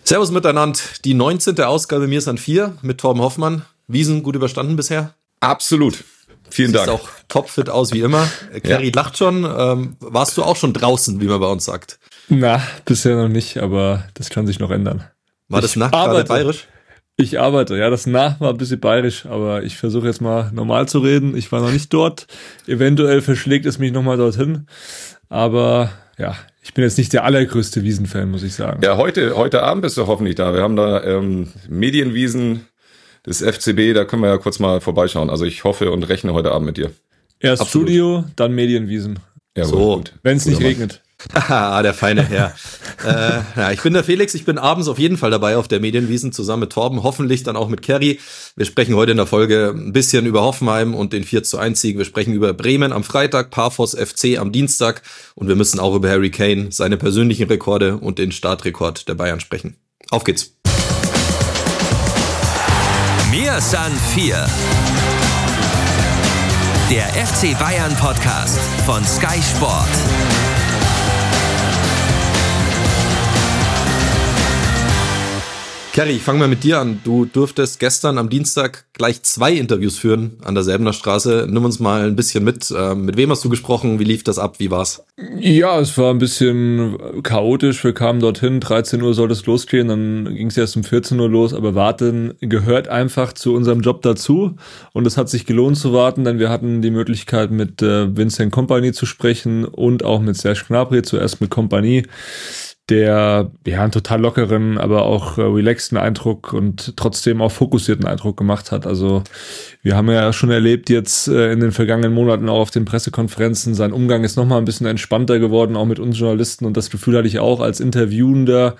Servus miteinander, die 19. Ausgabe Mir ist an 4 mit Torben Hoffmann. Wiesen gut überstanden bisher? Absolut. Vielen Dank. Sieht auch topfit aus wie immer. Kerry lacht schon. Warst du auch schon draußen, wie man bei uns sagt? Na, bisher noch nicht, aber das kann sich noch ändern. War das nach gerade bayerisch? Ich arbeite, ja, das nach war ein bisschen bayerisch, aber ich versuche jetzt mal normal zu reden. Ich war noch nicht dort. Eventuell verschlägt es mich nochmal dorthin. Aber ja, ich bin jetzt nicht der allergrößte Wiesen-Fan, muss ich sagen. Ja, heute Abend bist du hoffentlich da. Wir haben da Medienwiesen des FCB, da können wir ja kurz mal vorbeischauen. Also ich hoffe und rechne heute Abend mit dir. Erst Absolut. Studio, dann Medienwiesen. Ja, so, gut. Wenn es nicht regnet. Haha, der feine Herr. Ja, ich bin der Felix, ich bin abends auf jeden Fall dabei auf der Medienwiesen zusammen mit Torben, hoffentlich dann auch mit Kerry. Wir sprechen heute in der Folge ein bisschen über Hoffenheim und den 4:1-Sieg. Wir sprechen über Bremen am Freitag, Paphos FC am Dienstag und wir müssen auch über Harry Kane, seine persönlichen Rekorde und den Startrekord der Bayern sprechen. Auf geht's. Mir san 4. Der FC Bayern Podcast von Sky Sport. Kerry, ich fange mal mit dir an. Du durftest gestern am Dienstag gleich 2 Interviews führen an der Säbener Straße. Nimm uns mal ein bisschen mit. Mit wem hast du gesprochen? Wie lief das ab? Wie war's? Ja, es war ein bisschen chaotisch. Wir kamen dorthin, 13 Uhr sollte es losgehen, dann ging es erst um 14 Uhr los. Aber warten gehört einfach zu unserem Job dazu. Und es hat sich gelohnt zu warten, denn wir hatten die Möglichkeit, mit Vincent Kompany zu sprechen und auch mit Serge Gnabry, zuerst mit Kompany, der ja einen total lockeren, aber auch relaxten Eindruck und trotzdem auch fokussierten Eindruck gemacht hat. Also wir haben ja schon erlebt jetzt in den vergangenen Monaten auch auf den Pressekonferenzen, sein Umgang ist nochmal ein bisschen entspannter geworden, auch mit uns Journalisten, und das Gefühl hatte ich auch als Interviewender,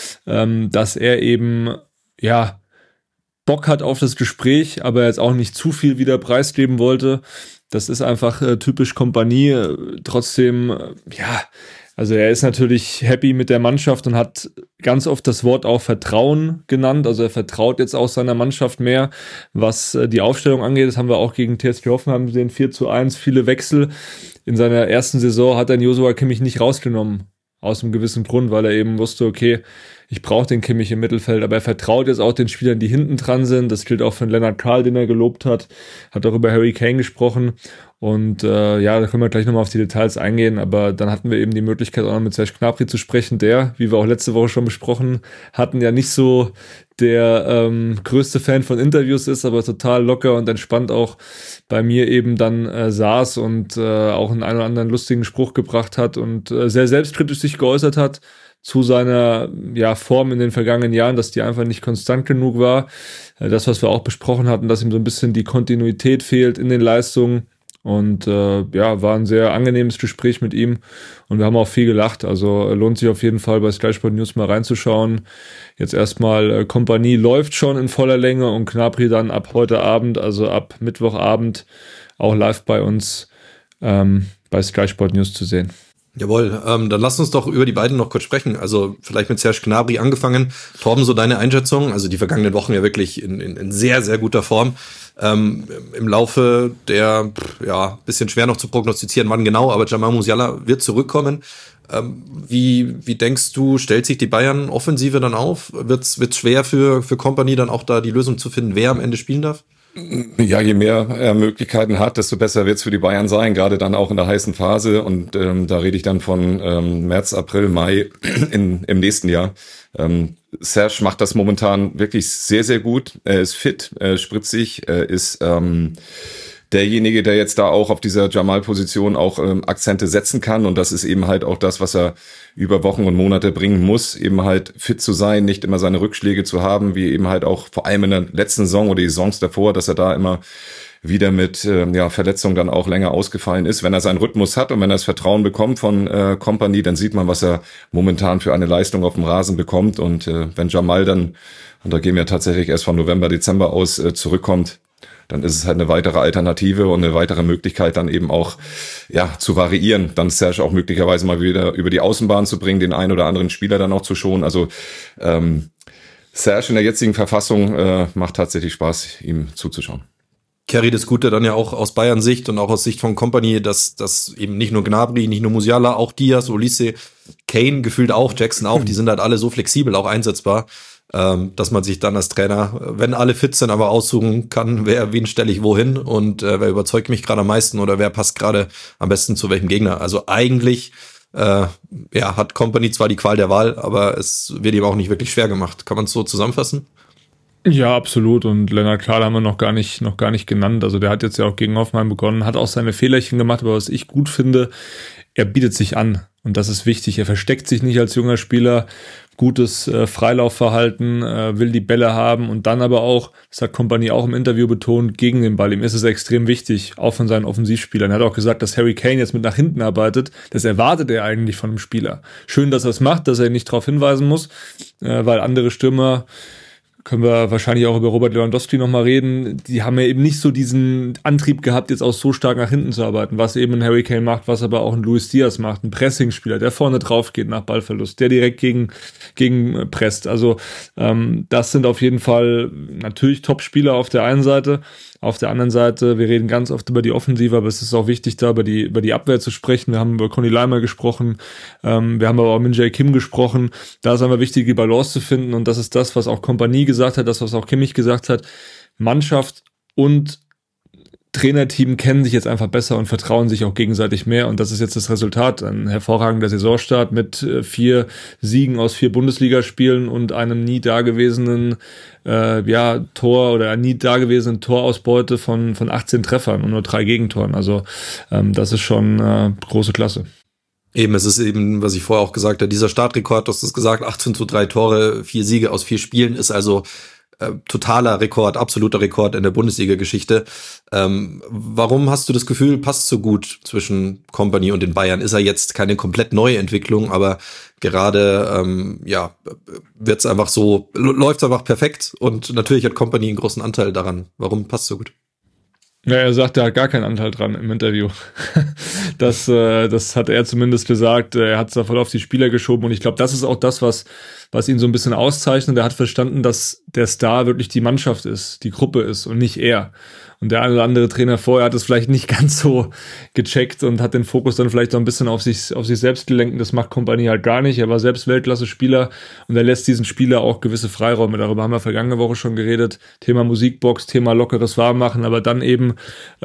dass er eben ja Bock hat auf das Gespräch, aber jetzt auch nicht zu viel wieder preisgeben wollte. Das ist einfach typisch Kompanie. Trotzdem, ja, also er ist natürlich happy mit der Mannschaft und hat ganz oft das Wort auch Vertrauen genannt. Also er vertraut jetzt auch seiner Mannschaft mehr, was die Aufstellung angeht. Das haben wir auch gegen TSG Hoffenheim gesehen, 4:1, viele Wechsel. In seiner ersten Saison hat er Joshua Kimmich nicht rausgenommen, aus einem gewissen Grund, weil er eben wusste, okay, ich brauche den Kimmich im Mittelfeld, aber er vertraut jetzt auch den Spielern, die hinten dran sind. Das gilt auch für Lennart Karl, den er gelobt hat auch über Harry Kane gesprochen. Und ja, da können wir gleich nochmal auf die Details eingehen, aber dann hatten wir eben die Möglichkeit auch noch mit Serge Gnabry zu sprechen, der, wie wir auch letzte Woche schon besprochen hatten, ja nicht so der größte Fan von Interviews ist, aber total locker und entspannt auch bei mir eben dann saß und auch einen oder anderen lustigen Spruch gebracht hat und sehr selbstkritisch sich geäußert hat zu seiner Form in den vergangenen Jahren, dass die einfach nicht konstant genug war. Das, was wir auch besprochen hatten, dass ihm so ein bisschen die Kontinuität fehlt in den Leistungen. Und war ein sehr angenehmes Gespräch mit ihm und wir haben auch viel gelacht. Also lohnt sich auf jeden Fall bei Sky Sport News mal reinzuschauen. Jetzt erstmal Kompanie läuft schon in voller Länge und Gnabry dann ab heute Abend, also ab Mittwochabend, auch live bei uns bei Sky Sport News zu sehen. Jawohl, dann lass uns doch über die beiden noch kurz sprechen. Also vielleicht mit Serge Gnabry angefangen. Torben, so deine Einschätzung? Also die vergangenen Wochen ja wirklich in sehr, sehr guter Form. Im Laufe der, bisschen schwer noch zu prognostizieren, wann genau, aber Jamal Musiala wird zurückkommen. Wie denkst du, stellt sich die Bayern-Offensive dann auf? Wird's schwer für Kompany dann auch da die Lösung zu finden, wer am Ende spielen darf? Ja, je mehr er Möglichkeiten hat, desto besser wird's für die Bayern sein, gerade dann auch in der heißen Phase. Und da rede ich dann von März, April, Mai im nächsten Jahr. Serge macht das momentan wirklich sehr, sehr gut. Er ist fit, spritzig, er ist derjenige, der jetzt da auch auf dieser Jamal-Position auch Akzente setzen kann. Und das ist eben halt auch das, was er über Wochen und Monate bringen muss, eben halt fit zu sein, nicht immer seine Rückschläge zu haben, wie eben halt auch vor allem in der letzten Saison oder die Saisons davor, dass er da immer wieder mit Verletzungen dann auch länger ausgefallen ist. Wenn er seinen Rhythmus hat und wenn er das Vertrauen bekommt von Kompany, dann sieht man, was er momentan für eine Leistung auf dem Rasen bekommt. Und wenn Jamal dann, und da gehen wir tatsächlich erst von November, Dezember aus, zurückkommt, dann ist es halt eine weitere Alternative und eine weitere Möglichkeit dann eben auch zu variieren, dann Serge auch möglicherweise mal wieder über die Außenbahn zu bringen, den einen oder anderen Spieler dann auch zu schonen. Also Serge in der jetzigen Verfassung macht tatsächlich Spaß, ihm zuzuschauen. Kerry, das Gute dann ja auch aus Bayern Sicht und auch aus Sicht von Kompany, dass eben nicht nur Gnabry, nicht nur Musiala, auch Diaz, Olise Kane gefühlt auch, Jackson auch, die sind halt alle so flexibel, auch einsetzbar, dass man sich dann als Trainer, wenn alle fit sind, aber aussuchen kann, wen stelle ich wohin und wer überzeugt mich gerade am meisten oder wer passt gerade am besten zu welchem Gegner. Also eigentlich hat Kompany zwar die Qual der Wahl, aber es wird ihm auch nicht wirklich schwer gemacht. Kann man es so zusammenfassen? Ja, absolut. Und Lennart Kral haben wir noch gar nicht genannt. Also der hat jetzt ja auch gegen Hoffenheim begonnen, hat auch seine Fehlerchen gemacht, aber was ich gut finde, er bietet sich an. Und das ist wichtig. Er versteckt sich nicht als junger Spieler. Gutes Freilaufverhalten, will die Bälle haben und dann aber auch, das hat Kompany auch im Interview betont, gegen den Ball. Ihm ist es extrem wichtig, auch von seinen Offensivspielern. Er hat auch gesagt, dass Harry Kane jetzt mit nach hinten arbeitet. Das erwartet er eigentlich von einem Spieler. Schön, dass er es macht, dass er nicht darauf hinweisen muss, weil andere Stürmer, können wir wahrscheinlich auch über Robert Lewandowski nochmal reden, die haben ja eben nicht so diesen Antrieb gehabt, jetzt auch so stark nach hinten zu arbeiten, was eben ein Harry Kane macht, was aber auch ein Luis Diaz macht, ein Pressingspieler, der vorne drauf geht nach Ballverlust, der direkt gegen presst. Also das sind auf jeden Fall natürlich Top-Spieler auf der einen Seite. Auf der anderen Seite, wir reden ganz oft über die Offensive, aber es ist auch wichtig, da über die Abwehr zu sprechen. Wir haben über Conny Leimer gesprochen, wir haben aber auch mit Min-Jae Kim gesprochen. Da ist einfach wichtig, die Balance zu finden und das ist das, was auch Kompany gesagt hat, das, was auch Kimmich gesagt hat. Mannschaft und Trainerteam kennen sich jetzt einfach besser und vertrauen sich auch gegenseitig mehr und das ist jetzt das Resultat. Ein hervorragender Saisonstart mit 4 Siegen aus 4 Bundesligaspielen und einem nie dagewesenen Tor oder einer nie dagewesenen Torausbeute von 18 Treffern und nur 3 Gegentoren. Also das ist schon große Klasse. Eben, es ist eben, was ich vorher auch gesagt habe, dieser Startrekord, du hast es gesagt, 18:3 Tore, 4 Siege aus 4 Spielen ist also totaler Rekord, absoluter Rekord in der Bundesliga-Geschichte. Warum hast du das Gefühl, passt so gut zwischen Kompany und den Bayern? Ist er jetzt keine komplett neue Entwicklung, aber gerade wird's einfach so, läuft's einfach perfekt und natürlich hat Kompany einen großen Anteil daran. Warum passt so gut? Ja, er sagt, er hat gar keinen Anteil dran im Interview. Das hat er zumindest gesagt. Er hat es da voll auf die Spieler geschoben und ich glaube, das ist auch das, was ihn so ein bisschen auszeichnet. Er hat verstanden, dass der Star wirklich die Mannschaft ist, die Gruppe ist und nicht er. Und der eine oder andere Trainer vorher hat es vielleicht nicht ganz so gecheckt und hat den Fokus dann vielleicht so ein bisschen auf sich selbst gelenkt. Das macht Kompany halt gar nicht. Er war selbst Weltklasse-Spieler und er lässt diesen Spieler auch gewisse Freiräume. Darüber haben wir vergangene Woche schon geredet. Thema Musikbox, Thema lockeres Warmmachen, aber dann eben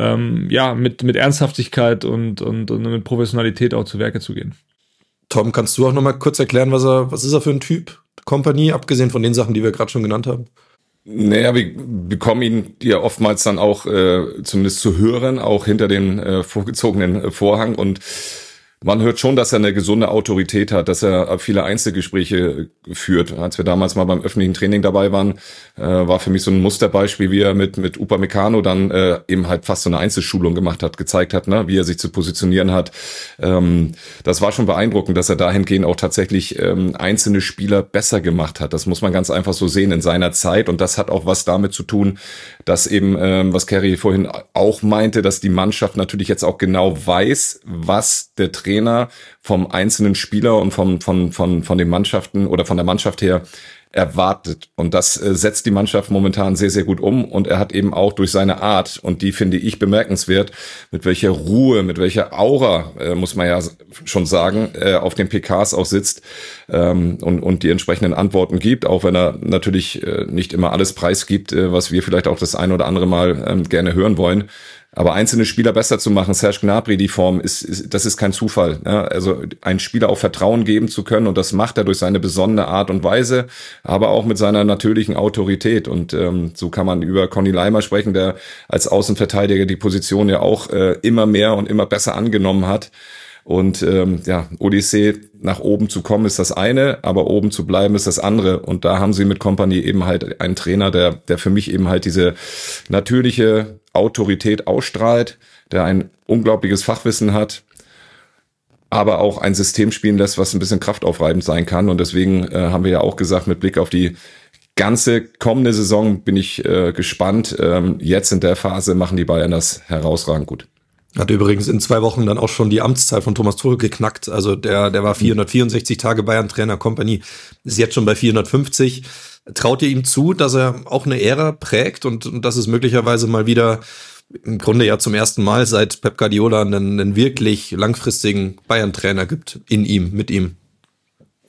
mit Ernsthaftigkeit und mit Professionalität auch zu Werke zu gehen. Tom, kannst du auch noch mal kurz erklären, was ist er für ein Typ? Kompany, abgesehen von den Sachen, die wir gerade schon genannt haben? Naja, wir bekommen ihn ja oftmals dann auch zumindest zu hören, auch hinter den vorgezogenen Vorhang und man hört schon, dass er eine gesunde Autorität hat, dass er viele Einzelgespräche führt. Als wir damals mal beim öffentlichen Training dabei waren, war für mich so ein Musterbeispiel, wie er mit Upamecano dann eben halt fast so eine Einzelschulung gemacht hat, gezeigt hat, ne, wie er sich zu positionieren hat. Das war schon beeindruckend, dass er dahingehend auch tatsächlich einzelne Spieler besser gemacht hat. Das muss man ganz einfach so sehen in seiner Zeit und das hat auch was damit zu tun, dass eben, was Kerry vorhin auch meinte, dass die Mannschaft natürlich jetzt auch genau weiß, was der Trainer vom einzelnen Spieler und von den Mannschaften oder von der Mannschaft her erwartet. Und das setzt die Mannschaft momentan sehr, sehr gut um. Und er hat eben auch durch seine Art, und die finde ich bemerkenswert, mit welcher Ruhe, mit welcher Aura, muss man ja schon sagen, auf den PKs auch sitzt und die entsprechenden Antworten gibt, auch wenn er natürlich nicht immer alles preisgibt, was wir vielleicht auch das ein oder andere Mal gerne hören wollen. Aber einzelne Spieler besser zu machen, Serge Gnabry, die Form, das ist kein Zufall. Ja? Also einen Spieler auch Vertrauen geben zu können und das macht er durch seine besondere Art und Weise, aber auch mit seiner natürlichen Autorität. Und so kann man über Conny Leimer sprechen, der als Außenverteidiger die Position ja auch immer mehr und immer besser angenommen hat. Und Odyssee nach oben zu kommen ist das eine, aber oben zu bleiben ist das andere. Und da haben sie mit Kompany eben halt einen Trainer, der für mich eben halt diese natürliche Autorität ausstrahlt, der ein unglaubliches Fachwissen hat, aber auch ein System spielen lässt, was ein bisschen kraftaufreibend sein kann. Und deswegen haben wir ja auch gesagt, mit Blick auf die ganze kommende Saison bin ich gespannt. Jetzt in der Phase machen die Bayern das herausragend gut. Hat übrigens in 2 Wochen dann auch schon die Amtszeit von Thomas Tuchel geknackt. Also der war 464 Tage Bayern-Trainer, Kompany ist jetzt schon bei 450. Traut ihr ihm zu, dass er auch eine Ära prägt und dass es möglicherweise mal wieder im Grunde ja zum ersten Mal seit Pep Guardiola einen wirklich langfristigen Bayern-Trainer gibt, mit ihm?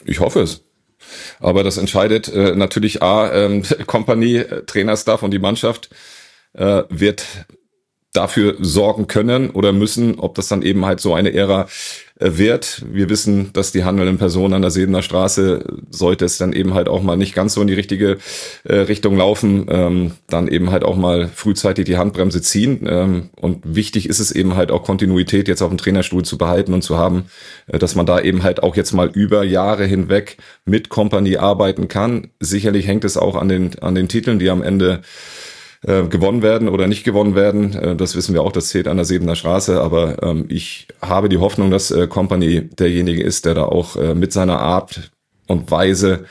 Ich hoffe es. Aber das entscheidet natürlich Kompanie, Trainerstaff und die Mannschaft wird dafür sorgen können oder müssen, ob das dann eben halt so eine Ära wird. Wir wissen, dass die handelnden Personen an der Sebener Straße, sollte es dann eben halt auch mal nicht ganz so in die richtige Richtung laufen, dann eben halt auch mal frühzeitig die Handbremse ziehen. Und wichtig ist es eben halt auch, Kontinuität jetzt auf dem Trainerstuhl zu behalten und zu haben, dass man da eben halt auch jetzt mal über Jahre hinweg mit Kompanie arbeiten kann. Sicherlich hängt es auch an den Titeln, die am Ende gewonnen werden oder nicht gewonnen werden. Das wissen wir auch, das zählt an der Sebener Straße. Aber ich habe die Hoffnung, dass Kompanie derjenige ist, der da auch mit seiner Art und Weise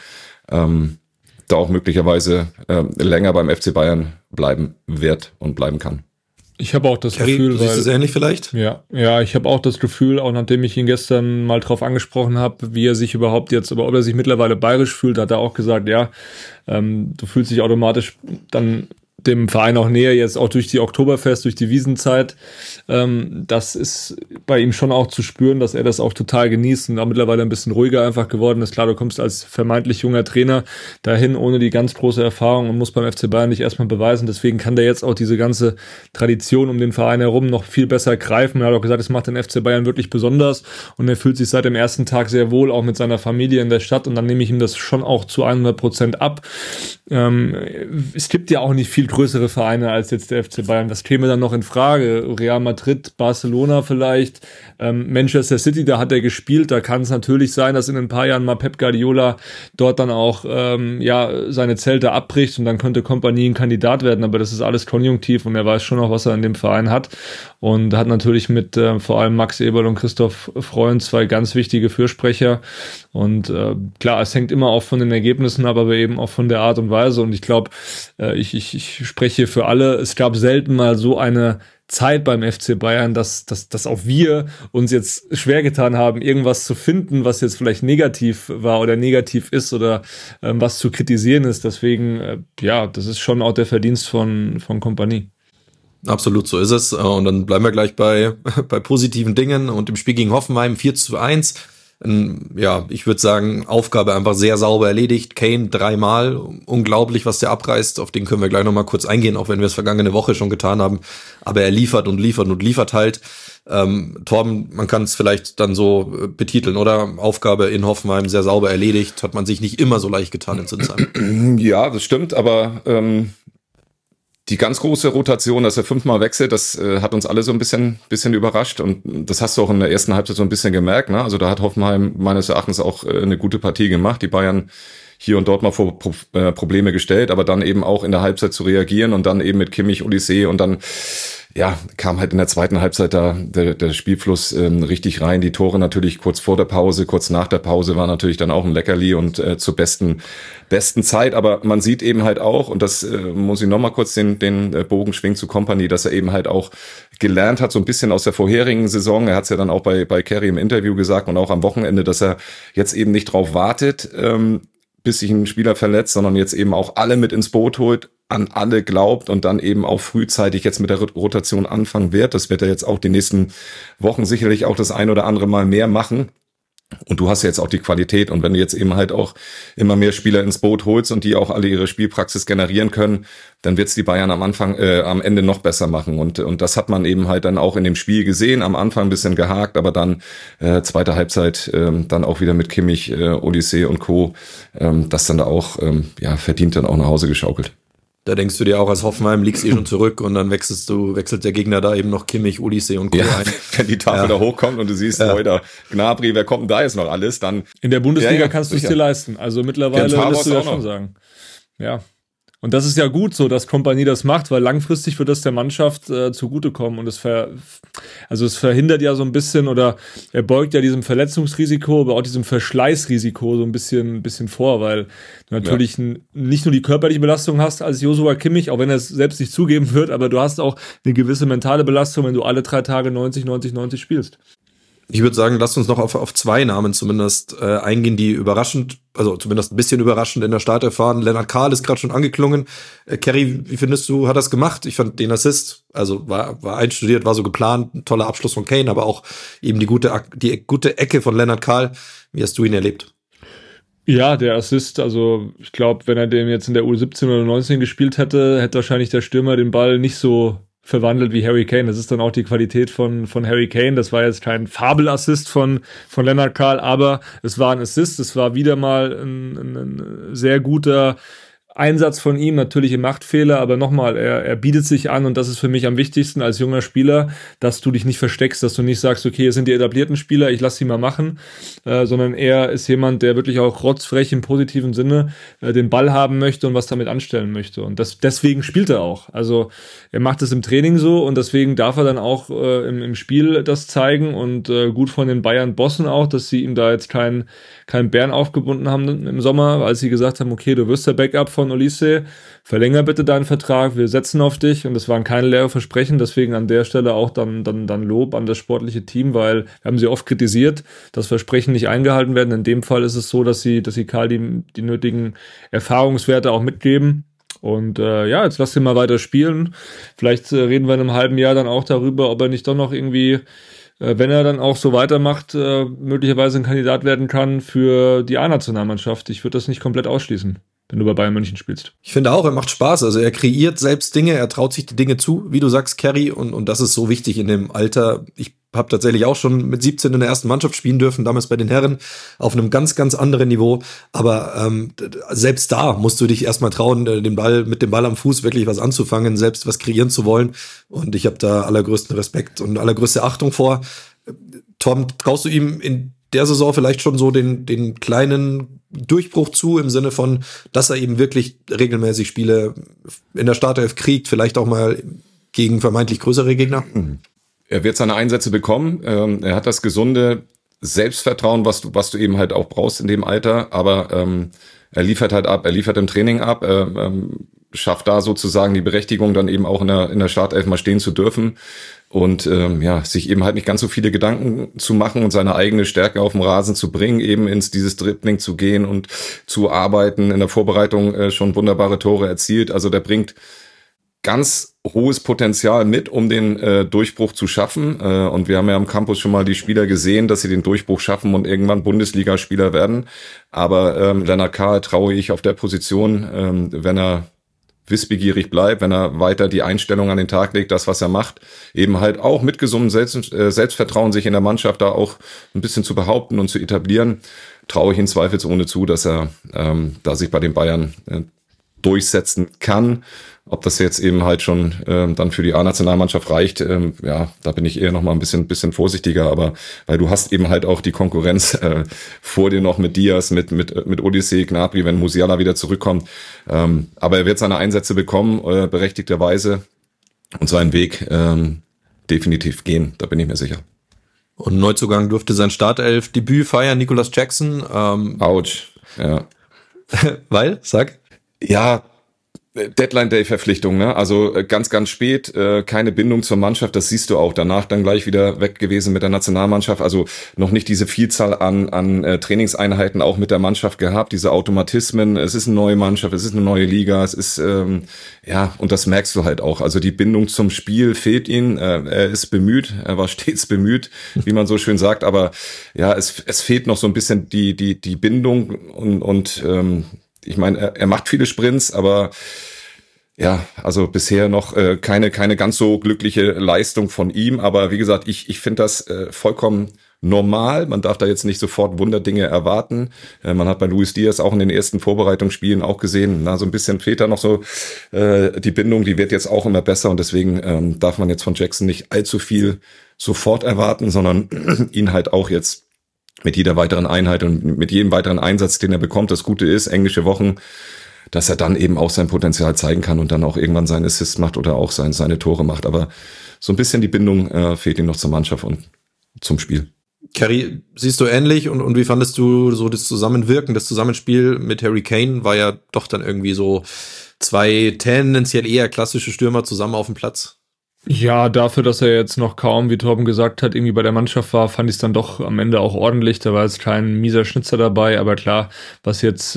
da auch möglicherweise länger beim FC Bayern bleiben wird und bleiben kann. Ich habe auch das Kerry, Gefühl, du siehst es ähnlich vielleicht? Ja, ich habe auch das Gefühl, auch nachdem ich ihn gestern mal drauf angesprochen habe, wie er sich überhaupt jetzt, aber ob er sich mittlerweile bayerisch fühlt, hat er auch gesagt, ja, du fühlst dich automatisch dann dem Verein auch näher, jetzt auch durch die Oktoberfest, durch die Wiesenzeit. Das ist bei ihm schon auch zu spüren, dass er das auch total genießt und da mittlerweile ein bisschen ruhiger einfach geworden ist. Klar, du kommst als vermeintlich junger Trainer dahin ohne die ganz große Erfahrung und musst beim FC Bayern nicht erstmal beweisen. Deswegen kann der jetzt auch diese ganze Tradition um den Verein herum noch viel besser greifen. Er hat auch gesagt, es macht den FC Bayern wirklich besonders und er fühlt sich seit dem ersten Tag sehr wohl, auch mit seiner Familie in der Stadt, und dann nehme ich ihm das schon auch zu 100% ab. Es gibt ja auch nicht viel größere Vereine als jetzt der FC Bayern. Was käme dann noch in Frage? Real Madrid, Barcelona vielleicht, Manchester City, da hat er gespielt. Da kann es natürlich sein, dass in ein paar Jahren mal Pep Guardiola dort dann auch seine Zelte abbricht und dann könnte Kompanie ein Kandidat werden. Aber das ist alles konjunktiv und er weiß schon noch, was er in dem Verein hat. Und hat natürlich mit vor allem Max Eberl und Christoph Freund zwei ganz wichtige Fürsprecher. Und klar, es hängt immer auch von den Ergebnissen ab, aber eben auch von der Art und Weise. Und ich glaube, ich spreche für alle, es gab selten mal so eine Zeit beim FC Bayern, dass auch wir uns jetzt schwer getan haben, irgendwas zu finden, was jetzt vielleicht negativ war oder negativ ist oder was zu kritisieren ist. Deswegen, das ist schon auch der Verdienst von Kompanie. Absolut, so ist es. Und dann bleiben wir gleich bei positiven Dingen und im Spiel gegen Hoffenheim 4:1. Ja, ich würde sagen, Aufgabe einfach sehr sauber erledigt. Kane 3-mal, unglaublich, was der abreißt. Auf den können wir gleich nochmal kurz eingehen, auch wenn wir es vergangene Woche schon getan haben. Aber er liefert und liefert und liefert halt. Torben, man kann es vielleicht dann so betiteln, oder? Aufgabe in Hoffenheim sehr sauber erledigt. Hat man sich nicht immer so leicht getan in Sinsheim. Ja, das stimmt, aber die ganz große Rotation, dass er 5-mal wechselt, das hat uns alle so ein bisschen überrascht und das hast du auch in der ersten Halbzeit so ein bisschen gemerkt, ne? Also da hat Hoffenheim meines Erachtens auch eine gute Partie gemacht, die Bayern hier und dort mal vor Probleme gestellt, aber dann eben auch in der Halbzeit zu reagieren und dann eben mit Kimmich, Olise und dann kam halt in der zweiten Halbzeit da der Spielfluss richtig rein. Die Tore natürlich kurz vor der Pause, kurz nach der Pause war natürlich dann auch ein Leckerli und zur besten Zeit. Aber man sieht eben halt auch, und das muss ich nochmal kurz den Bogen schwingen zu Kompanie, dass er eben halt auch gelernt hat, so ein bisschen aus der vorherigen Saison. Er hat es ja dann auch bei Kerry im Interview gesagt und auch am Wochenende, dass er jetzt eben nicht drauf wartet, bis sich ein Spieler verletzt, sondern jetzt eben auch alle mit ins Boot holt, an alle glaubt und dann eben auch frühzeitig jetzt mit der Rotation anfangen wird. Das wird er jetzt auch die nächsten Wochen sicherlich auch das ein oder andere Mal mehr machen. Und du hast ja jetzt auch die Qualität. Und wenn du jetzt eben halt auch immer mehr Spieler ins Boot holst und die auch alle ihre Spielpraxis generieren können, dann wird's die Bayern am Ende noch besser machen. Und das hat man eben halt dann auch in dem Spiel gesehen. Am Anfang ein bisschen gehakt, aber dann zweite Halbzeit dann auch wieder mit Kimmich, Olise und Co. Das dann da auch verdient dann auch nach Hause geschaukelt. Da denkst du dir auch, als Hoffenheim liegst schon zurück und dann wechselt der Gegner da eben noch Kimmich, Olise und Co. ein. Wenn die Tafel da hochkommt und du siehst, Leute, Gnabry, wer kommt denn da jetzt noch alles? Dann in der Bundesliga kannst du es dir leisten. Also mittlerweile würdest du ja schon sagen. Ja. Und das ist ja gut so, dass Kompanie das macht, weil langfristig wird das der Mannschaft zugutekommen und es verhindert ja so ein bisschen oder er beugt ja diesem Verletzungsrisiko, aber auch diesem Verschleißrisiko so ein bisschen vor, weil du natürlich nicht nur die körperliche Belastung hast als Joshua Kimmich, auch wenn er es selbst nicht zugeben wird, aber du hast auch eine gewisse mentale Belastung, wenn du alle 3 Tage 90 spielst. Ich würde sagen, lasst uns noch auf 2 Namen zumindest eingehen, die überraschend, also zumindest ein bisschen überraschend in der Startelf waren. Lennart Kahl ist gerade schon angeklungen. Kerry, wie findest du, hat das gemacht? Ich fand den Assist, also war einstudiert, war so geplant, ein toller Abschluss von Kane, aber auch eben die gute Ecke von Lennart Kahl. Wie hast du ihn erlebt? Ja, der Assist, also ich glaube, wenn er den jetzt in der U17 oder U19 gespielt hätte, hätte wahrscheinlich der Stürmer den Ball nicht so verwandelt wie Harry Kane. Das ist dann auch die Qualität von Harry Kane. Das war jetzt kein Fabelassist von Lennart Karl, aber es war ein Assist. Es war wieder mal ein sehr guter Einsatz von ihm, natürlich im Machtfehler, aber nochmal, er bietet sich an und das ist für mich am wichtigsten als junger Spieler, dass du dich nicht versteckst, dass du nicht sagst, okay, hier sind die etablierten Spieler, ich lasse sie mal machen, sondern er ist jemand, der wirklich auch rotzfrech im positiven Sinne den Ball haben möchte und was damit anstellen möchte und deswegen spielt er auch. Also er macht es im Training so und deswegen darf er dann auch im Spiel das zeigen und gut von den Bayern-Bossen auch, dass sie ihm da jetzt keinen Bären aufgebunden haben im Sommer, als sie gesagt haben, okay, du wirst der Backup von Olise, verlänger bitte deinen Vertrag, wir setzen auf dich und das waren keine leere Versprechen, deswegen an der Stelle auch dann Lob an das sportliche Team, weil wir haben sie oft kritisiert, dass Versprechen nicht eingehalten werden. In dem Fall ist es so, dass sie Karl die nötigen Erfahrungswerte auch mitgeben. Und jetzt lass ihn mal weiter spielen. Vielleicht reden wir in einem halben Jahr dann auch darüber, ob er nicht doch noch irgendwie, wenn er dann auch so weitermacht, möglicherweise ein Kandidat werden kann für die A-Nationalmannschaft. Ich würde das nicht komplett ausschließen, wenn du bei Bayern München spielst. Ich finde auch, er macht Spaß. Also er kreiert selbst Dinge, er traut sich die Dinge zu, wie du sagst, Kerry. Und das ist so wichtig in dem Alter. Ich habe tatsächlich auch schon mit 17 in der ersten Mannschaft spielen dürfen, damals bei den Herren, auf einem ganz, ganz anderen Niveau. Aber selbst da musst du dich erstmal trauen, mit dem Ball am Fuß wirklich was anzufangen, selbst was kreieren zu wollen. Und ich habe da allergrößten Respekt und allergrößte Achtung vor. Tom, traust du ihm in der Saison vielleicht schon so den kleinen Durchbruch zu, im Sinne von, dass er eben wirklich regelmäßig Spiele in der Startelf kriegt, vielleicht auch mal gegen vermeintlich größere Gegner? Er wird seine Einsätze bekommen. Er hat das gesunde Selbstvertrauen, was du eben halt auch brauchst in dem Alter. Aber er liefert halt ab, er liefert im Training ab, schafft da sozusagen die Berechtigung, dann eben auch in der Startelf mal stehen zu dürfen. Und sich eben halt nicht ganz so viele Gedanken zu machen und seine eigene Stärke auf den Rasen zu bringen, eben dieses Dribbling zu gehen und zu arbeiten. In der Vorbereitung schon wunderbare Tore erzielt. Also der bringt ganz hohes Potenzial mit, um den Durchbruch zu schaffen. Und wir haben ja am Campus schon mal die Spieler gesehen, dass sie den Durchbruch schaffen und irgendwann Bundesligaspieler werden. Aber Lennart Karl traue ich auf der Position, wenn er wissbegierig bleibt, wenn er weiter die Einstellung an den Tag legt, das, was er macht, eben halt auch mit gesundem Selbstvertrauen, sich in der Mannschaft da auch ein bisschen zu behaupten und zu etablieren, traue ich ihn zweifelsohne zu, dass er da sich bei den Bayern durchsetzen kann. Ob das jetzt eben halt schon dann für die A-Nationalmannschaft reicht, da bin ich eher noch mal ein bisschen vorsichtiger, aber weil du hast eben halt auch die Konkurrenz vor dir noch mit Diaz, mit Odyssey, Gnabry, wenn Musiala wieder zurückkommt. Aber er wird seine Einsätze bekommen, berechtigterweise, und seinen Weg definitiv gehen, da bin ich mir sicher. Und Neuzugang durfte sein Startelf-Debüt feiern, Nicolas Jackson. Autsch, ja. Weil? Sag. Ja, Deadline-Day-Verpflichtung, ne? Also ganz, ganz spät, keine Bindung zur Mannschaft, das siehst du auch. Danach dann gleich wieder weg gewesen mit der Nationalmannschaft, also noch nicht diese Vielzahl an Trainingseinheiten auch mit der Mannschaft gehabt, diese Automatismen, es ist eine neue Mannschaft, es ist eine neue Liga, es ist, und das merkst du halt auch. Also die Bindung zum Spiel fehlt ihm, er ist bemüht, er war stets bemüht, wie man so schön sagt, aber ja, es fehlt noch so ein bisschen die Bindung und ich meine, er macht viele Sprints, aber ja, also bisher noch keine ganz so glückliche Leistung von ihm. Aber wie gesagt, ich finde das vollkommen normal. Man darf da jetzt nicht sofort Wunderdinge erwarten. Man hat bei Luis Diaz auch in den ersten Vorbereitungsspielen auch gesehen, so ein bisschen fehlt da noch so die Bindung. Die wird jetzt auch immer besser und deswegen darf man jetzt von Jackson nicht allzu viel sofort erwarten, sondern ihn halt auch jetzt mit jeder weiteren Einheit und mit jedem weiteren Einsatz, den er bekommt. Das Gute ist, englische Wochen, dass er dann eben auch sein Potenzial zeigen kann und dann auch irgendwann seinen Assist macht oder auch seine Tore macht. Aber so ein bisschen die Bindung fehlt ihm noch zur Mannschaft und zum Spiel. Kerry, siehst du ähnlich und wie fandest du so das Zusammenwirken, das Zusammenspiel mit Harry Kane? War ja doch dann irgendwie so zwei tendenziell eher klassische Stürmer zusammen auf dem Platz. Ja, dafür, dass er jetzt noch kaum, wie Torben gesagt hat, irgendwie bei der Mannschaft war, fand ich es dann doch am Ende auch ordentlich. Da war jetzt kein mieser Schnitzer dabei, aber klar, was jetzt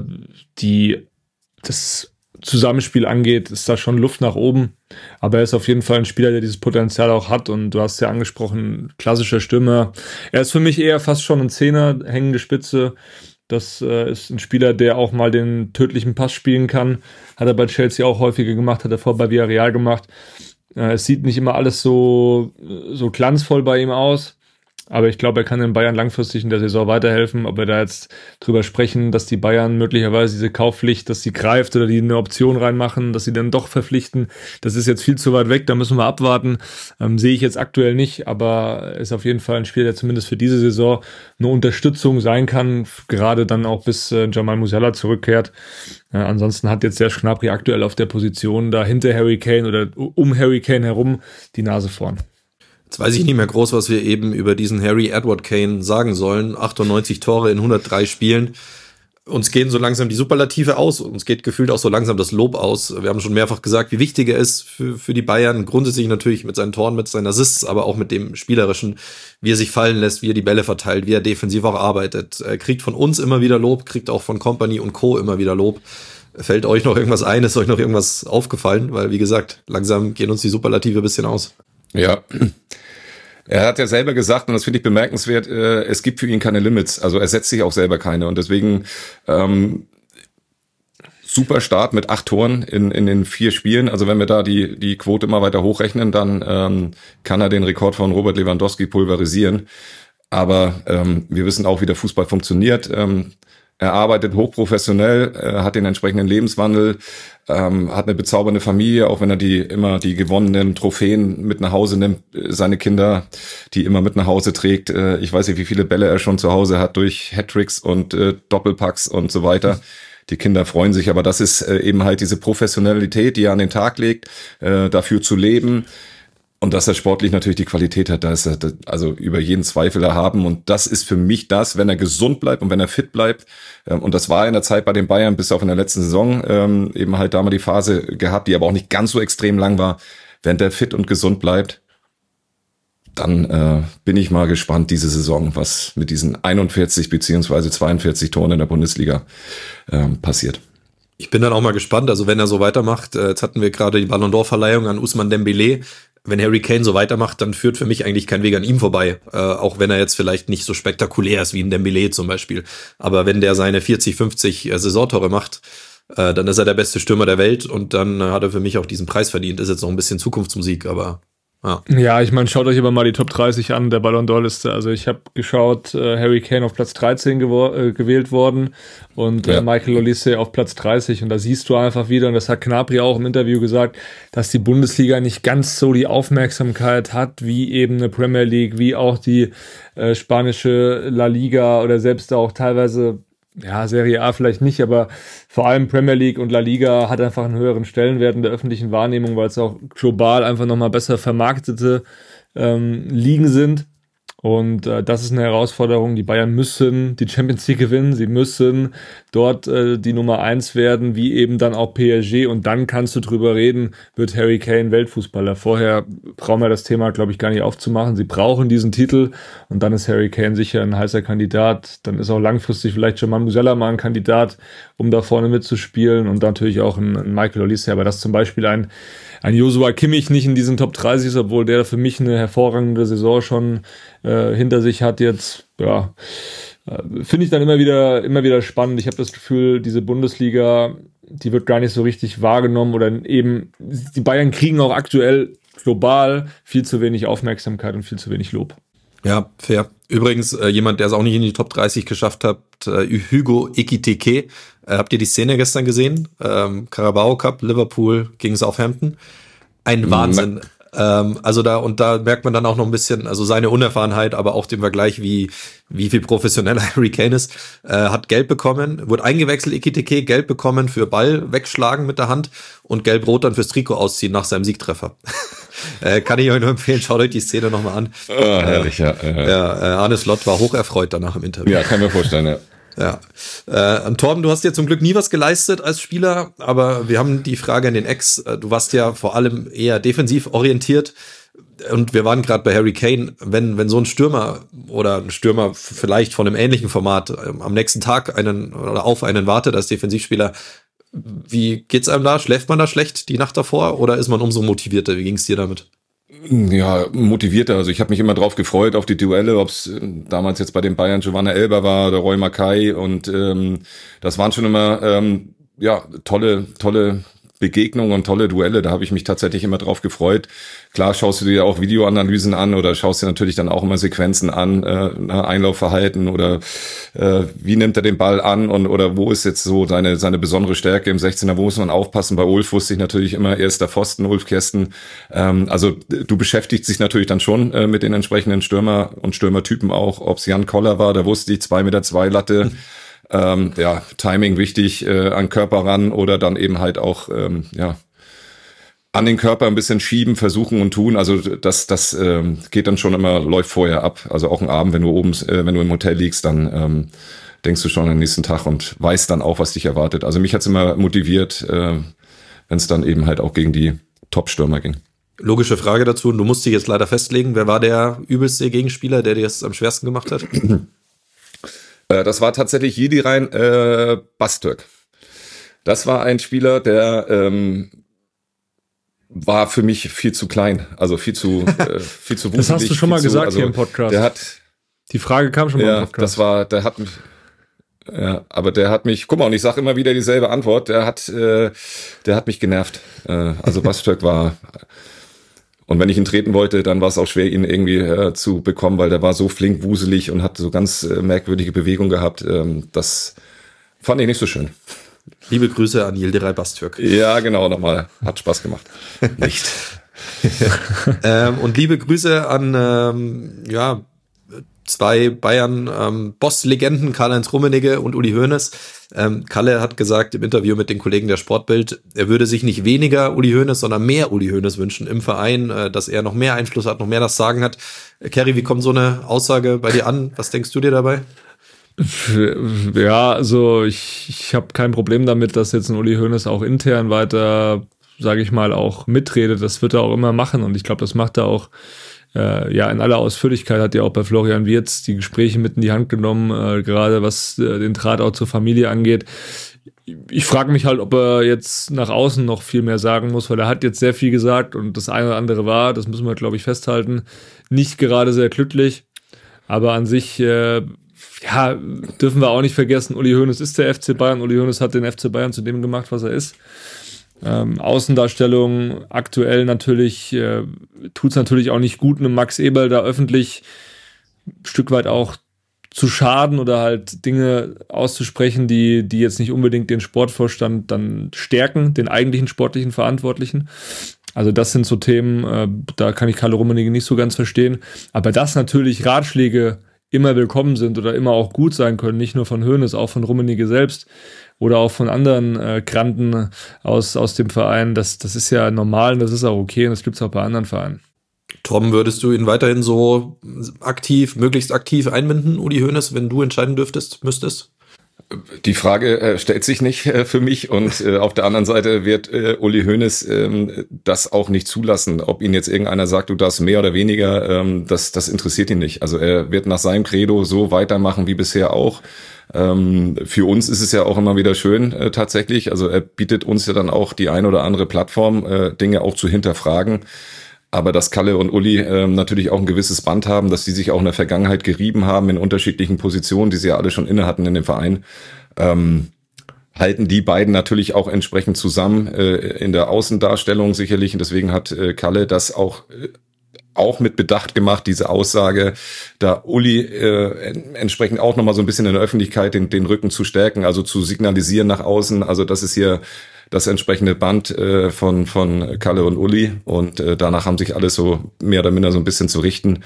das Zusammenspiel angeht, ist da schon Luft nach oben. Aber er ist auf jeden Fall ein Spieler, der dieses Potenzial auch hat. Und du hast ja angesprochen, klassischer Stürmer. Er ist für mich eher fast schon ein Zehner, hängende Spitze. Das ist ein Spieler, der auch mal den tödlichen Pass spielen kann. Hat er bei Chelsea auch häufiger gemacht, hat er vorher bei Villarreal gemacht. Es sieht nicht immer alles so glanzvoll bei ihm aus. Aber ich glaube, er kann den Bayern langfristig in der Saison weiterhelfen. Ob wir da jetzt drüber sprechen, dass die Bayern möglicherweise diese Kaufpflicht, dass sie greift oder die eine Option reinmachen, dass sie dann doch verpflichten, das ist jetzt viel zu weit weg, da müssen wir abwarten. Sehe ich jetzt aktuell nicht, aber ist auf jeden Fall ein Spiel, der zumindest für diese Saison eine Unterstützung sein kann, gerade dann auch bis Jamal Musiala zurückkehrt. Ansonsten hat jetzt Serge Gnabry aktuell auf der Position da hinter Harry Kane oder um Harry Kane herum die Nase vorn. Jetzt weiß ich nicht mehr groß, was wir eben über diesen Harry Edward Kane sagen sollen. 98 Tore in 103 Spielen. Uns gehen so langsam die Superlative aus. Uns geht gefühlt auch so langsam das Lob aus. Wir haben schon mehrfach gesagt, wie wichtig er ist für die Bayern. Grundsätzlich natürlich mit seinen Toren, mit seinen Assists, aber auch mit dem Spielerischen, wie er sich fallen lässt, wie er die Bälle verteilt, wie er defensiv auch arbeitet. Er kriegt von uns immer wieder Lob, kriegt auch von Kompany und Co. immer wieder Lob. Fällt euch noch irgendwas ein? Ist euch noch irgendwas aufgefallen? Weil, wie gesagt, langsam gehen uns die Superlative ein bisschen aus. Ja, er hat ja selber gesagt, und das finde ich bemerkenswert, es gibt für ihn keine Limits. Also er setzt sich auch selber keine. Und deswegen super Start mit 8 Toren in den 4 Spielen. Also wenn wir da die Quote immer weiter hochrechnen, dann kann er den Rekord von Robert Lewandowski pulverisieren. Aber wir wissen auch, wie der Fußball funktioniert. Er arbeitet hochprofessionell, hat den entsprechenden Lebenswandel, hat eine bezaubernde Familie, auch wenn er immer die gewonnenen Trophäen mit nach Hause nimmt, seine Kinder, die immer mit nach Hause trägt. Ich weiß nicht, wie viele Bälle er schon zu Hause hat durch Hattricks und Doppelpacks und so weiter. Die Kinder freuen sich, aber das ist eben halt diese Professionalität, die er an den Tag legt, dafür zu leben. Und dass er sportlich natürlich die Qualität hat, da ist er also über jeden Zweifel erhaben. Und das ist für mich das, wenn er gesund bleibt und wenn er fit bleibt. Und das war in der Zeit bei den Bayern bis auf in der letzten Saison eben halt da mal die Phase gehabt, die aber auch nicht ganz so extrem lang war. Wenn der fit und gesund bleibt, dann bin ich mal gespannt diese Saison, was mit diesen 41 beziehungsweise 42 Toren in der Bundesliga passiert. Ich bin dann auch mal gespannt, also wenn er so weitermacht, jetzt hatten wir gerade die Ballon d'Or-Verleihung an Ousmane Dembélé. Wenn Harry Kane so weitermacht, dann führt für mich eigentlich kein Weg an ihm vorbei. Auch wenn er jetzt vielleicht nicht so spektakulär ist wie ein Dembélé zum Beispiel. Aber wenn der seine 40, 50 Saisontore macht, dann ist er der beste Stürmer der Welt und dann hat er für mich auch diesen Preis verdient. Ist jetzt noch ein bisschen Zukunftsmusik, aber ja. Ja, ich meine, schaut euch aber mal die Top 30 an, der Ballon d'Or-Liste. Also ich habe geschaut, Harry Kane auf Platz 13 gewählt worden und Michael Olise auf Platz 30. Und da siehst du einfach wieder, und das hat Gnabry auch im Interview gesagt, dass die Bundesliga nicht ganz so die Aufmerksamkeit hat, wie eben eine Premier League, wie auch die spanische La Liga oder selbst auch teilweise, ja, Serie A vielleicht nicht, aber vor allem Premier League und La Liga hat einfach einen höheren Stellenwert in der öffentlichen Wahrnehmung, weil es auch global einfach nochmal besser vermarktete Ligen sind. Und das ist eine Herausforderung. Die Bayern müssen die Champions League gewinnen. Sie müssen dort die Nummer 1 werden, wie eben dann auch PSG. Und dann kannst du drüber reden, wird Harry Kane Weltfußballer. Vorher brauchen wir das Thema, glaube ich, gar nicht aufzumachen. Sie brauchen diesen Titel. Und dann ist Harry Kane sicher ein heißer Kandidat. Dann ist auch langfristig vielleicht Jamal Musiala mal ein Kandidat, um da vorne mitzuspielen. Und natürlich auch ein Michael Olise. Aber das zum Beispiel ein Joshua Kimmich nicht in diesen Top 30 ist, obwohl der für mich eine hervorragende Saison schon hinter sich hat jetzt, ja, finde ich dann immer wieder spannend. Ich habe das Gefühl, diese Bundesliga, die wird gar nicht so richtig wahrgenommen oder eben, die Bayern kriegen auch aktuell global viel zu wenig Aufmerksamkeit und viel zu wenig Lob. Ja, fair. Übrigens, jemand, der es auch nicht in die Top 30 geschafft hat, Hugo Ekitike. Habt ihr die Szene gestern gesehen? Carabao Cup, Liverpool gegen Southampton. Ein Wahnsinn. Also da merkt man dann auch noch ein bisschen, also seine Unerfahrenheit, aber auch den Vergleich, wie viel professioneller Harry Kane ist. Hat gelb bekommen, wurde eingewechselt, Ekitike, gelb bekommen für Ball wegschlagen mit der Hand und gelb-rot dann fürs Trikot ausziehen nach seinem Siegtreffer. Kann ich euch nur empfehlen, schaut euch die Szene nochmal an. Oh, herrlich, ja. Arne Slot war hocherfreut danach im Interview. Ja, kann mir vorstellen, ja. Ja. Torben, du hast ja zum Glück nie was geleistet als Spieler, aber wir haben die Frage an den Ex. Du warst ja vor allem eher defensiv orientiert und wir waren gerade bei Harry Kane. Wenn so ein Stürmer oder ein Stürmer vielleicht von einem ähnlichen Format am nächsten Tag auf einen wartet als Defensivspieler, wie geht's einem da? Schläft man da schlecht die Nacht davor oder ist man umso motivierter? Wie ging's dir damit? Ja, motivierter. Also ich habe mich immer drauf gefreut, auf die Duelle, ob es damals jetzt bei den Bayern Giovanna Elber war oder Roy Mackay. Und das waren schon immer tolle Begegnungen und tolle Duelle. Da habe ich mich tatsächlich immer drauf gefreut. Klar schaust du dir auch Videoanalysen an oder schaust dir natürlich dann auch immer Sequenzen an, Einlaufverhalten oder wie nimmt er den Ball an und oder wo ist jetzt so seine besondere Stärke im 16er, wo muss man aufpassen. Bei Ulf wusste ich natürlich immer erster Pfosten, Ulf Kirsten. Also du beschäftigst dich natürlich dann schon mit den entsprechenden Stürmer und Stürmertypen auch. Ob es Jan Koller war, da wusste ich 2,2 Meter Latte. Timing wichtig, an Körper ran oder dann eben halt auch an den Körper ein bisschen schieben, versuchen und tun. Also das geht dann schon immer, läuft vorher ab. Also auch ein Abend, wenn du im Hotel liegst, dann denkst du schon an den nächsten Tag und weißt dann auch, was dich erwartet. Also mich hat's immer motiviert, wenn es dann eben halt auch gegen die Top-Stürmer ging. Logische Frage dazu, und du musst dich jetzt leider festlegen, wer war der übelste Gegenspieler, der dir es am schwersten gemacht hat? Das war tatsächlich Yildiray Bastürk. Das war ein Spieler, der war für mich viel zu klein, also viel zu wuselig. Das hast du schon mal gesagt hier im Podcast. Die Frage kam schon mal im Podcast. Aber der hat mich, guck mal, und ich sage immer wieder dieselbe Antwort, der hat mich genervt. Also Bastürk war, und wenn ich ihn treten wollte, dann war es auch schwer, ihn irgendwie zu bekommen, weil der war so flink wuselig und hat so ganz merkwürdige Bewegungen gehabt. Das fand ich nicht so schön. Liebe Grüße an Yildiray Bastürk. Ja, genau, nochmal. Hat Spaß gemacht. Nicht. Und liebe Grüße an zwei Bayern-Boss-Legenden, Karl-Heinz Rummenigge und Uli Hoeneß. Kalle hat gesagt im Interview mit den Kollegen der Sportbild, er würde sich nicht weniger Uli Hoeneß, sondern mehr Uli Hoeneß wünschen im Verein, dass er noch mehr Einfluss hat, noch mehr das Sagen hat. Kerry, wie kommt so eine Aussage bei dir an? Was denkst du dir dabei? Ja, also ich habe kein Problem damit, dass jetzt ein Uli Hoeneß auch intern weiter, sage ich mal, auch mitredet. Das wird er auch immer machen und ich glaube, das macht er auch in aller Ausführlichkeit. Hat ja auch bei Florian Wirtz die Gespräche mit in die Hand genommen, gerade was den Draht auch zur Familie angeht. Ich frage mich halt, ob er jetzt nach außen noch viel mehr sagen muss, weil er hat jetzt sehr viel gesagt und das eine oder andere war, das müssen wir, glaube ich, festhalten, nicht gerade sehr glücklich. Aber an sich dürfen wir auch nicht vergessen, Uli Hoeneß ist der FC Bayern. Uli Hoeneß hat den FC Bayern zu dem gemacht, was er ist. Außendarstellung aktuell natürlich, tut's natürlich auch nicht gut, einem Max Eberl da öffentlich ein Stück weit auch zu schaden oder halt Dinge auszusprechen, die jetzt nicht unbedingt den Sportvorstand dann stärken, den eigentlichen sportlichen Verantwortlichen. Also das sind so Themen, da kann ich Karl Rummenigge nicht so ganz verstehen. Aber dass natürlich Ratschläge immer willkommen sind oder immer auch gut sein können, nicht nur von Hoeneß, auch von Rummenigge selbst oder auch von anderen Granden aus dem Verein, das ist ja normal und das ist auch okay und das gibt's auch bei anderen Vereinen. Tom, würdest du ihn weiterhin so möglichst aktiv einbinden, Uli Hoeneß, wenn du entscheiden müsstest? Die Frage stellt sich nicht für mich und auf der anderen Seite wird Uli Hoeneß das auch nicht zulassen. Ob ihn jetzt irgendeiner sagt, du darfst mehr oder weniger, das interessiert ihn nicht. Also er wird nach seinem Credo so weitermachen wie bisher auch. Für uns ist es ja auch immer wieder schön tatsächlich. Also er bietet uns ja dann auch die ein oder andere Plattform, Dinge auch zu hinterfragen. Aber dass Kalle und Uli natürlich auch ein gewisses Band haben, dass sie sich auch in der Vergangenheit gerieben haben in unterschiedlichen Positionen, die sie ja alle schon inne hatten in dem Verein, halten die beiden natürlich auch entsprechend zusammen in der Außendarstellung sicherlich. Und deswegen hat Kalle das auch mit Bedacht gemacht, diese Aussage, da Uli entsprechend auch nochmal so ein bisschen in der Öffentlichkeit den Rücken zu stärken, also zu signalisieren nach außen. Also das ist hier das entsprechende Band von Kalle und Uli und danach haben sich alles so mehr oder minder so ein bisschen zu richten.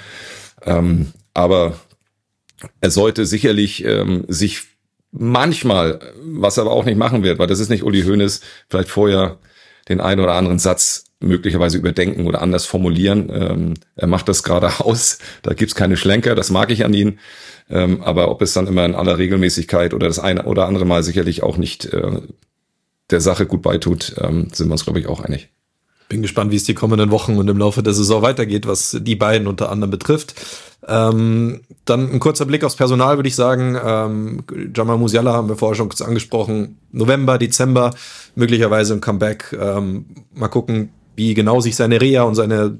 Aber er sollte sicherlich sich manchmal, was er aber auch nicht machen wird, weil das ist nicht Uli Hoeneß, vielleicht vorher den einen oder anderen Satz möglicherweise überdenken oder anders formulieren. Er macht das gerade aus, da gibt's keine Schlenker, das mag ich an ihn. Aber ob es dann immer in aller Regelmäßigkeit oder das eine oder andere Mal sicherlich auch nicht der Sache gut beitut, sind wir uns, glaube ich, auch einig. Bin gespannt, wie es die kommenden Wochen und im Laufe der Saison weitergeht, was die beiden unter anderem betrifft. Dann ein kurzer Blick aufs Personal, würde ich sagen. Jamal Musiala haben wir vorher schon kurz angesprochen. November, Dezember, möglicherweise ein Comeback. Mal gucken, wie genau sich seine Reha und seine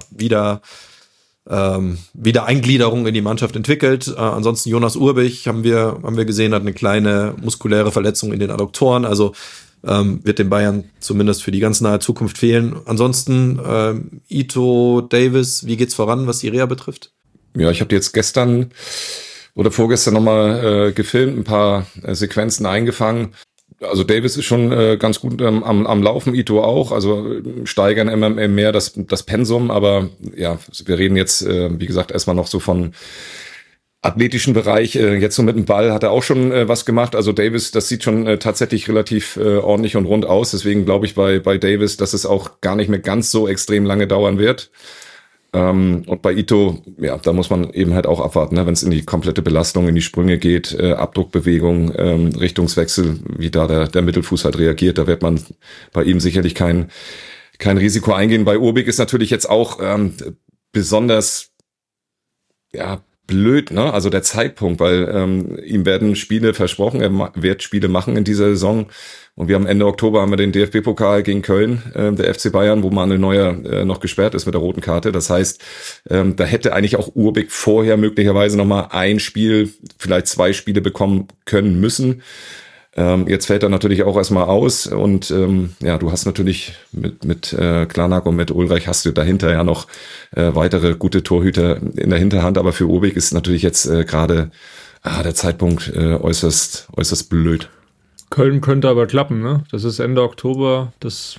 Wiedereingliederung in die Mannschaft entwickelt. Ansonsten Jonas Urbich haben wir gesehen, hat eine kleine muskuläre Verletzung in den Adduktoren, also wird den Bayern zumindest für die ganz nahe Zukunft fehlen. Ansonsten Ito, Davis, wie geht's voran, was die Reha betrifft? Ja, ich habe die jetzt gestern oder vorgestern nochmal gefilmt, ein paar Sequenzen eingefangen. Also Davis ist schon ganz gut am Laufen, Ito auch, also steigern immer mehr das Pensum, aber ja, wir reden jetzt, wie gesagt, erstmal noch so von athletischen Bereich. Jetzt so mit dem Ball hat er auch schon was gemacht, also Davis, das sieht schon tatsächlich relativ ordentlich und rund aus, deswegen glaube ich bei Davis, dass es auch gar nicht mehr ganz so extrem lange dauern wird. Und bei Ito, ja, da muss man eben halt auch abwarten, ne? Wenn es in die komplette Belastung, in die Sprünge geht, Abdruckbewegung, Richtungswechsel, wie da der Mittelfuß halt reagiert, da wird man bei ihm sicherlich kein Risiko eingehen. Bei Urbich ist natürlich jetzt auch besonders blöd, ne? Also der Zeitpunkt, weil ihm werden Spiele versprochen, er wird Spiele machen in dieser Saison. Und wir haben Ende Oktober haben wir den DFB-Pokal gegen Köln, der FC Bayern, wo Manuel Neuer noch gesperrt ist mit der roten Karte. Das heißt, da hätte eigentlich auch Urbich vorher möglicherweise nochmal ein Spiel, vielleicht 2 Spiele bekommen können müssen. Jetzt fällt er natürlich auch erstmal aus. Und du hast natürlich mit Klarnak und mit Ulreich hast du dahinter ja noch weitere gute Torhüter in der Hinterhand. Aber für Urbich ist natürlich jetzt gerade der Zeitpunkt äußerst blöd. Köln könnte aber klappen, ne? Das ist Ende Oktober,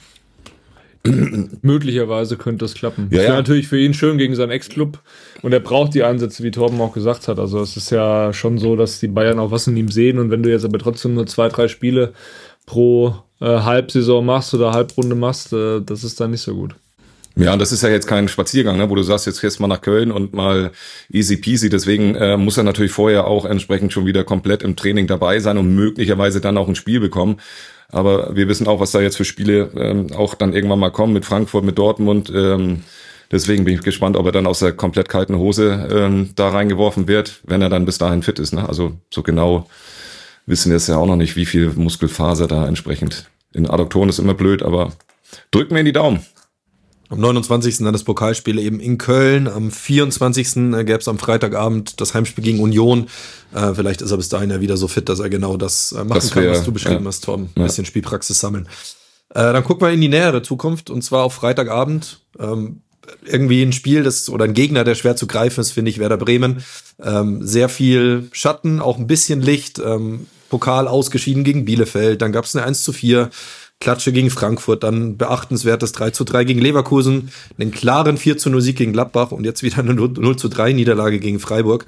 möglicherweise könnte das klappen. Ja, das wäre natürlich für ihn schön gegen seinen Ex-Club und er braucht die Einsätze, wie Torben auch gesagt hat. Also es ist ja schon so, dass die Bayern auch was in ihm sehen und wenn du jetzt aber trotzdem nur 2-3 Spiele pro Halbsaison machst oder Halbrunde machst, das ist dann nicht so gut. Ja, und das ist ja jetzt kein Spaziergang, ne, wo du sagst, jetzt gehst du mal nach Köln und mal easy peasy. Deswegen muss er natürlich vorher auch entsprechend schon wieder komplett im Training dabei sein und möglicherweise dann auch ein Spiel bekommen. Aber wir wissen auch, was da jetzt für Spiele auch dann irgendwann mal kommen mit Frankfurt, mit Dortmund. Deswegen bin ich gespannt, ob er dann aus der komplett kalten Hose da reingeworfen wird, wenn er dann bis dahin fit ist. Ne? Also so genau wissen wir es ja auch noch nicht, wie viel Muskelfaser da entsprechend. In Adduktoren ist immer blöd, aber drückt mir in die Daumen. Am 29. dann das Pokalspiel eben in Köln. Am 24. gäbe es am Freitagabend das Heimspiel gegen Union. Vielleicht ist er bis dahin ja wieder so fit, dass er genau das machen kann, was du beschrieben hast, Torben. Ein bisschen Spielpraxis sammeln. Dann gucken wir in die nähere Zukunft und zwar auf Freitagabend. Irgendwie ein Spiel, oder ein Gegner, der schwer zu greifen ist, finde ich, Werder Bremen. Sehr viel Schatten, auch ein bisschen Licht. Pokal ausgeschieden gegen Bielefeld. Dann gab es eine 1:4. Klatsche gegen Frankfurt, dann beachtenswertes 3:3 gegen Leverkusen, einen klaren 4:0-Sieg gegen Gladbach und jetzt wieder eine 0:3-Niederlage gegen Freiburg.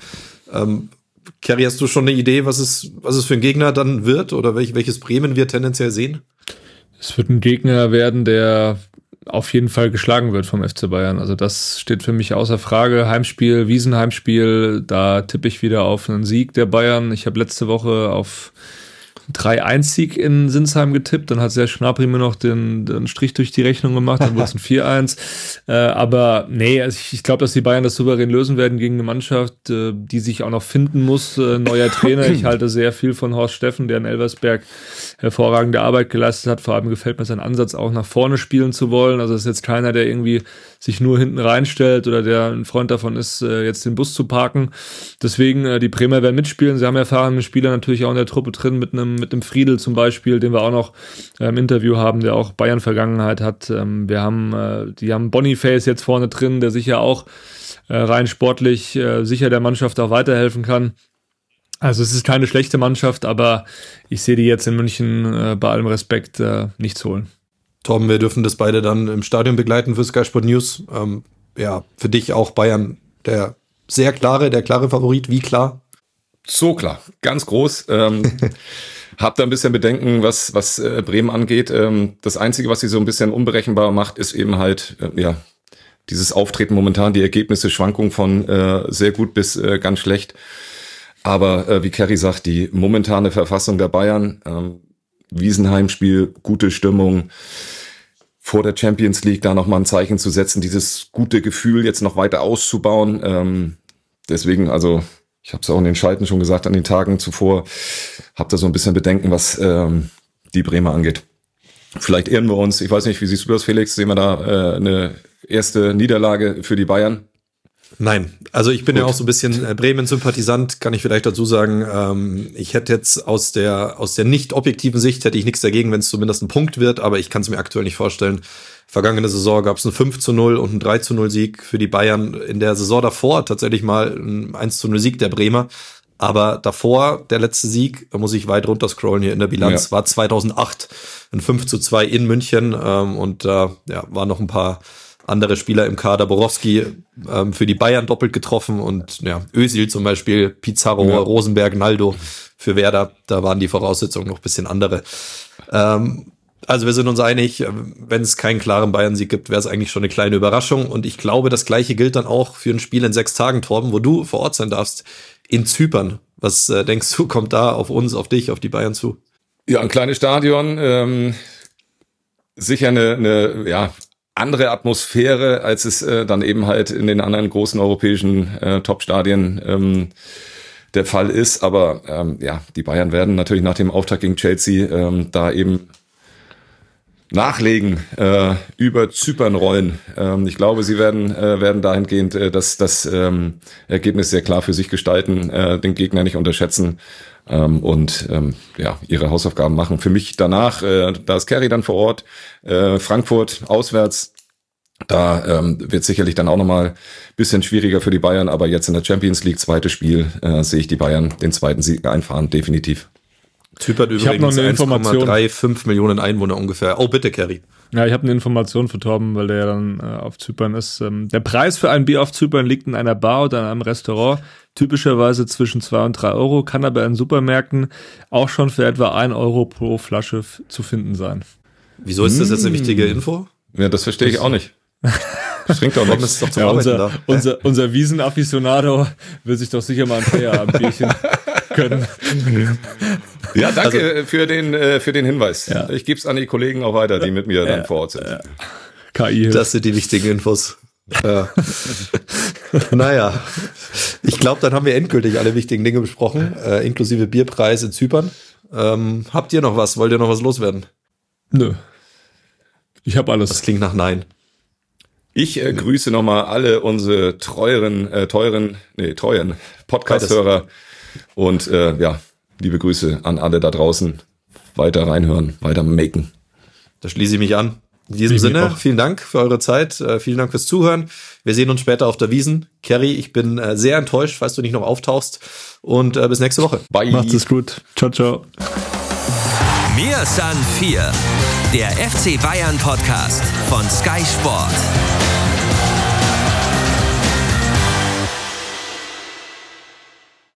Kerry, hast du schon eine Idee, was es für ein Gegner dann wird oder welches Bremen wir tendenziell sehen? Es wird ein Gegner werden, der auf jeden Fall geschlagen wird vom FC Bayern. Also das steht für mich außer Frage. Heimspiel, Wiesenheimspiel, da tippe ich wieder auf einen Sieg der Bayern. Ich habe letzte Woche auf 3-1-Sieg in Sinsheim getippt, dann hat Serge Gnabry mir noch den Strich durch die Rechnung gemacht, dann wurde es ein 4-1. Aber nee, also ich glaube, dass die Bayern das souverän lösen werden gegen eine Mannschaft, die sich auch noch finden muss. Neuer Trainer, ich halte sehr viel von Horst Steffen, der in Elversberg hervorragende Arbeit geleistet hat. Vor allem gefällt mir sein Ansatz, auch nach vorne spielen zu wollen. Also es ist jetzt keiner, der irgendwie sich nur hinten reinstellt oder der ein Freund davon ist, jetzt den Bus zu parken. Deswegen, die Bremer werden mitspielen. Sie haben erfahrene Spieler natürlich auch in der Truppe drin, mit einem Friedel zum Beispiel, den wir auch noch im Interview haben, der auch Bayern-Vergangenheit hat. Die haben Boniface jetzt vorne drin, der sicher auch rein sportlich sicher der Mannschaft auch weiterhelfen kann. Also es ist keine schlechte Mannschaft, aber ich sehe die jetzt in München bei allem Respekt nichts holen. Torben, wir dürfen das beide dann im Stadion begleiten für Sky Sport News. Für dich auch Bayern der klare Favorit. Wie klar? So klar, ganz groß. Hab da ein bisschen Bedenken, was Bremen angeht. Das Einzige, was sie so ein bisschen unberechenbar macht, ist eben halt dieses Auftreten momentan, die Ergebnisse, Schwankungen von sehr gut bis ganz schlecht. Aber wie Kerry sagt, die momentane Verfassung der Bayern, Wiesenheimspiel, gute Stimmung, vor der Champions League da nochmal ein Zeichen zu setzen, dieses gute Gefühl jetzt noch weiter auszubauen. Deswegen, also ich habe es auch in den Schalten schon gesagt, an den Tagen zuvor, habe da so ein bisschen Bedenken, was die Bremer angeht. Vielleicht ehren wir uns. Ich weiß nicht, wie siehst du das, Felix? Sehen wir da eine erste Niederlage für die Bayern? Nein, also ich bin ja auch so ein bisschen Bremen-Sympathisant, kann ich vielleicht dazu sagen. Ich hätte jetzt aus der nicht objektiven Sicht hätte ich nichts dagegen, wenn es zumindest ein Punkt wird, aber ich kann es mir aktuell nicht vorstellen. Vergangene Saison gab es einen 5-0 und einen 3-0 Sieg für die Bayern. In der Saison davor tatsächlich mal ein 1-0 Sieg der Bremer. Aber davor, der letzte Sieg, da muss ich weit runter scrollen hier in der Bilanz, war 2008, ein 5-2 in München. Und da waren noch ein paar andere Spieler im Kader. Borowski für die Bayern doppelt getroffen und Özil zum Beispiel, Pizarro, Rosenberg, Naldo für Werder. Da waren die Voraussetzungen noch ein bisschen andere. Also wir sind uns einig, wenn es keinen klaren Bayern-Sieg gibt, wäre es eigentlich schon eine kleine Überraschung. Und ich glaube, das Gleiche gilt dann auch für ein Spiel in 6 Tagen, Torben, wo du vor Ort sein darfst, in Zypern. Was denkst du, kommt da auf uns, auf dich, auf die Bayern zu? Ja, ein kleines Stadion, sicher eine andere Atmosphäre, als es dann eben halt in den anderen großen europäischen Top-Stadien der Fall ist. Aber die Bayern werden natürlich nach dem Auftakt gegen Chelsea da eben nachlegen, über Zypern rollen. Ich glaube, sie werden dahingehend das Ergebnis sehr klar für sich gestalten, den Gegner nicht unterschätzen und ihre Hausaufgaben machen. Für mich danach, da ist Kerry dann vor Ort, Frankfurt auswärts, da wird sicherlich dann auch nochmal ein bisschen schwieriger für die Bayern, aber jetzt in der Champions League, zweites Spiel, sehe ich die Bayern den zweiten Sieg einfahren, definitiv. Zypern übrigens 1,35 Millionen Einwohner ungefähr. Oh, bitte, Kerry. Ja, ich habe eine Information für Torben, weil der ja dann auf Zypern ist. Der Preis für ein Bier auf Zypern liegt in einer Bar oder in einem Restaurant typischerweise zwischen 2 und 3 Euro, kann aber in Supermärkten auch schon für etwa 1 Euro pro Flasche zu finden sein. Wieso ist das jetzt eine wichtige Info? Ja, das verstehe ich auch nicht. Trinkt doch nichts. Doch zum Arbeiten da. Unser Wiesen-Afficionado will sich doch sicher mal ein Feierabendbierchen gönnen. Ja, danke für den Hinweis. Ja. Ich gebe es an die Kollegen auch weiter, die mit mir dann vor Ort sind. KI. Das sind die wichtigen Infos. Ja. Naja, ich glaube, dann haben wir endgültig alle wichtigen Dinge besprochen, inklusive Bierpreis in Zypern. Habt ihr noch was? Wollt ihr noch was loswerden? Nö. Ich habe alles. Das klingt nach Nein. Ich grüße nochmal alle unsere treuen Podcast-Hörer und liebe Grüße an alle da draußen. Weiter reinhören, weiter maken. Da schließe ich mich an. In diesem Sinne, vielen Dank für eure Zeit, vielen Dank fürs Zuhören. Wir sehen uns später auf der Wiesn. Kerry, ich bin sehr enttäuscht, falls du nicht noch auftauchst. Und bis nächste Woche. Bye. Macht's es gut. Ciao, ciao. Mir san 4, der FC Bayern Podcast von Sky Sport.